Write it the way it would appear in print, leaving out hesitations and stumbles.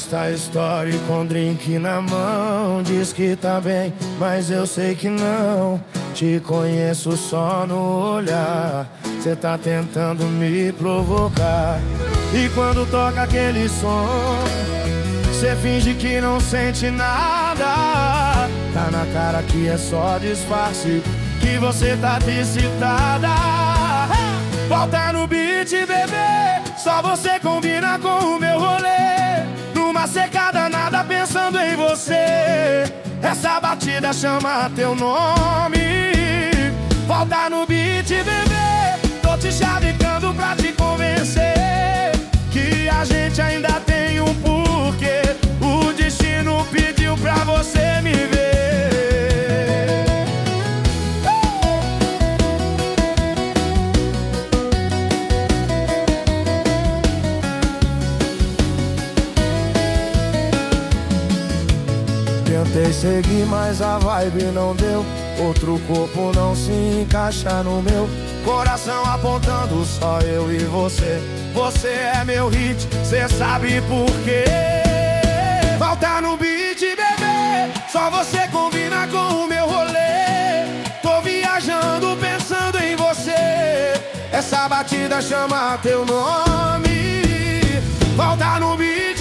posta a story com drink na mão. Diz que tá bem, mas eu sei que não. Te conheço só no olhar. Cê tá tentando me provocar. E quando toca aquele som, cê finge que não sente nada. Tá na cara que é só disfarce, que você tá excitada. Volta no beat, bebê, só você combina com o meu rolê. Numa secada nada pensando em você. Essa batida chama teu nome. Volta no beat, bebê, tô te chavecando pra te convencer que a gente ainda tem um porquê. O destino pediu pra você me ver. Tentei seguir, mas a vibe não deu. Outro corpo não se encaixa no meu. Coração apontando só eu e você. Você é meu hit, cê sabe por quê. Volta no beat, bebê, só você combina com o meu rolê. Tô viajando pensando em você. Essa batida chama teu nome. Volta no beat,